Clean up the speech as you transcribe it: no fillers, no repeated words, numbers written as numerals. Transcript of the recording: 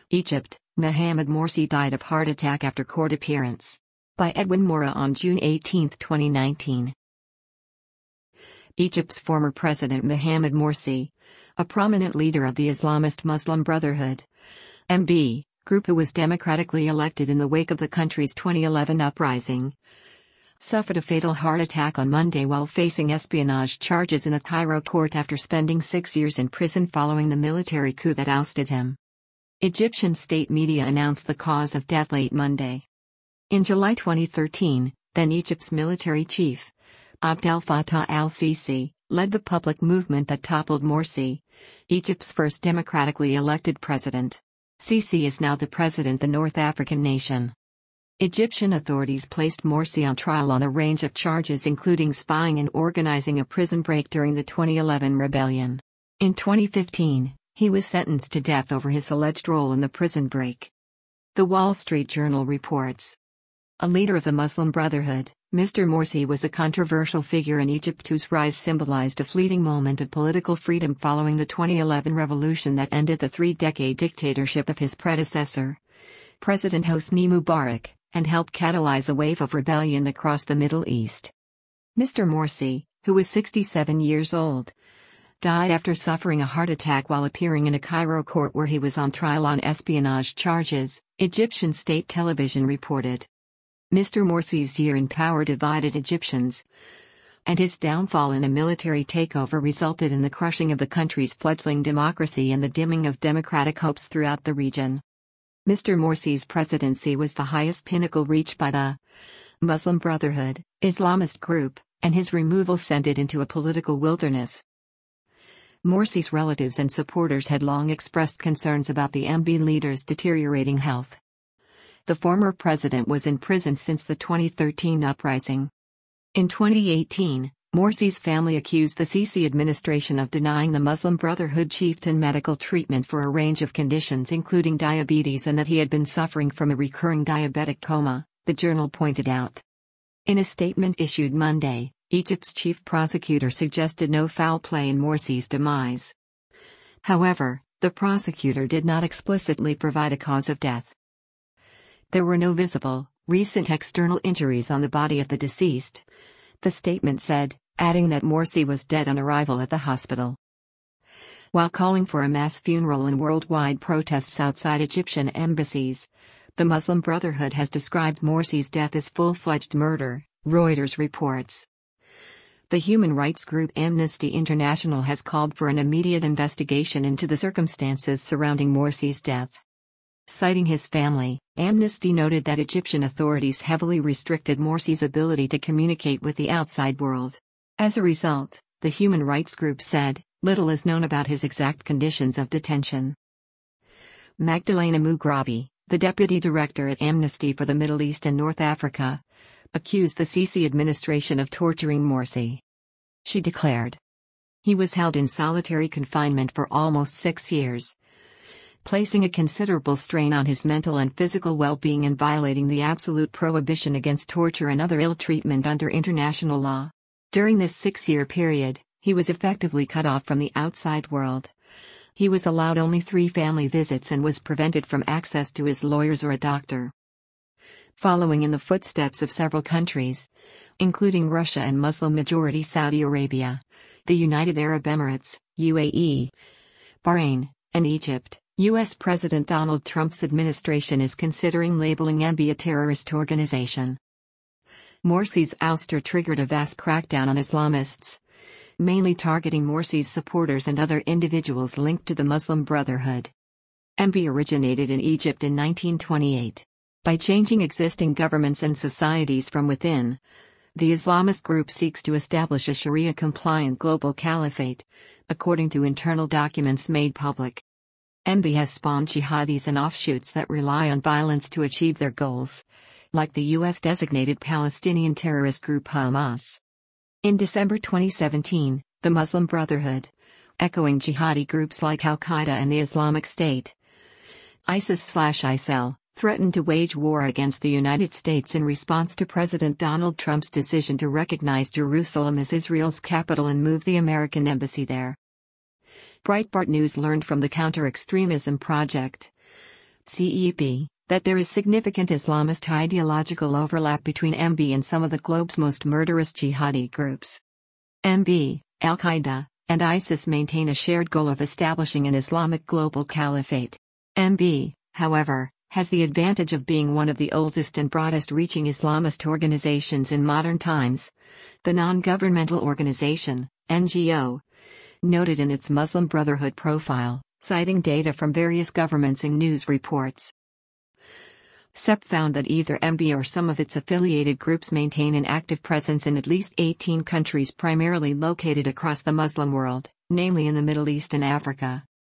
Egypt, Mohamed Morsi died of heart attack after court appearance. By Edwin Mora on June 18, 2019. Egypt's former president Mohamed Morsi, a prominent leader of the Islamist Muslim Brotherhood (MB) group who was democratically elected in the wake of the country's 2011 uprising, suffered a fatal heart attack on Monday while facing espionage charges in a Cairo court after spending 6 years in prison following the military coup that ousted him. Egyptian state media announced the cause of death late Monday. In July 2013, then Egypt's military chief, Abdel Fattah al-Sisi, led the public movement that toppled Morsi, Egypt's first democratically elected president. Sisi is now the president of the North African nation. Egyptian authorities placed Morsi on trial on a range of charges including spying and organizing a prison break during the 2011 rebellion. In 2015, he was sentenced to death over his alleged role in the prison break. The Wall Street Journal reports. A leader of the Muslim Brotherhood, Mr. Morsi was a controversial figure in Egypt whose rise symbolized a fleeting moment of political freedom following the 2011 revolution that ended the three-decade dictatorship of his predecessor, President Hosni Mubarak, and helped catalyze a wave of rebellion across the Middle East. Mr. Morsi, who was 67 years old, died after suffering a heart attack while appearing in a Cairo court where he was on trial on espionage charges, Egyptian state television reported. Mr. Morsi's year in power divided Egyptians, and his downfall in a military takeover resulted in the crushing of the country's fledgling democracy and the dimming of democratic hopes throughout the region. Mr. Morsi's presidency was the highest pinnacle reached by the Muslim Brotherhood, Islamist group, and his removal sent it into a political wilderness. Morsi's relatives and supporters had long expressed concerns about the MB leader's deteriorating health. The former president was in prison since the 2013 uprising. In 2018, Morsi's family accused the Sisi administration of denying the Muslim Brotherhood chieftain medical treatment for a range of conditions including diabetes and that he had been suffering from a recurring diabetic coma, the journal pointed out. In a statement issued Monday, Egypt's chief prosecutor suggested no foul play in Morsi's demise. However, the prosecutor did not explicitly provide a cause of death. There were no visible, recent external injuries on the body of the deceased, the statement said, adding that Morsi was dead on arrival at the hospital. While calling for a mass funeral and worldwide protests outside Egyptian embassies, the Muslim Brotherhood has described Morsi's death as full-fledged murder, Reuters reports. The human rights group Amnesty International has called for an immediate investigation into the circumstances surrounding Morsi's death. Citing his family, Amnesty noted that Egyptian authorities heavily restricted Morsi's ability to communicate with the outside world. As a result, the human rights group said, little is known about his exact conditions of detention. Magdalena Mughrabi, the deputy director at Amnesty for the Middle East and North Africa, accused the Sisi administration of torturing Morsi. She declared, "He was held in solitary confinement for almost 6 years, placing a considerable strain on his mental and physical well-being and violating the absolute prohibition against torture and other ill treatment under international law. During this 6-year period, he was effectively cut off from the outside world. He was allowed only 3 family visits and was prevented from access to his lawyers or a doctor." Following in the footsteps of several countries, including Russia and Muslim-majority Saudi Arabia, the United Arab Emirates, UAE, Bahrain, and Egypt, U.S. President Donald Trump's administration is considering labeling MB a terrorist organization. Morsi's ouster triggered a vast crackdown on Islamists, mainly targeting Morsi's supporters and other individuals linked to the Muslim Brotherhood. MB originated in Egypt in 1928. By changing existing governments and societies from within, the Islamist group seeks to establish a Sharia-compliant global caliphate, according to internal documents made public. MB has spawned jihadis and offshoots that rely on violence to achieve their goals, like the U.S.-designated Palestinian terrorist group Hamas. In December 2017, the Muslim Brotherhood, echoing jihadi groups like Al-Qaeda and the Islamic State, ISIS/ISIL, threatened to wage war against the United States in response to President Donald Trump's decision to recognize Jerusalem as Israel's capital and move the American embassy there. Breitbart News learned from the Counter-Extremism Project, CEP, that there is significant Islamist ideological overlap between MB and some of the globe's most murderous jihadi groups. MB, Al-Qaeda, and ISIS maintain a shared goal of establishing an Islamic global caliphate. MB, however, has the advantage of being one of the oldest and broadest-reaching Islamist organizations in modern times. The non-governmental organization, NGO, noted in its Muslim Brotherhood profile, citing data from various governments and news reports. CEP found that either MB or some of its affiliated groups maintain an active presence in at least 18 countries primarily located across the Muslim world, namely in the Middle East and Africa.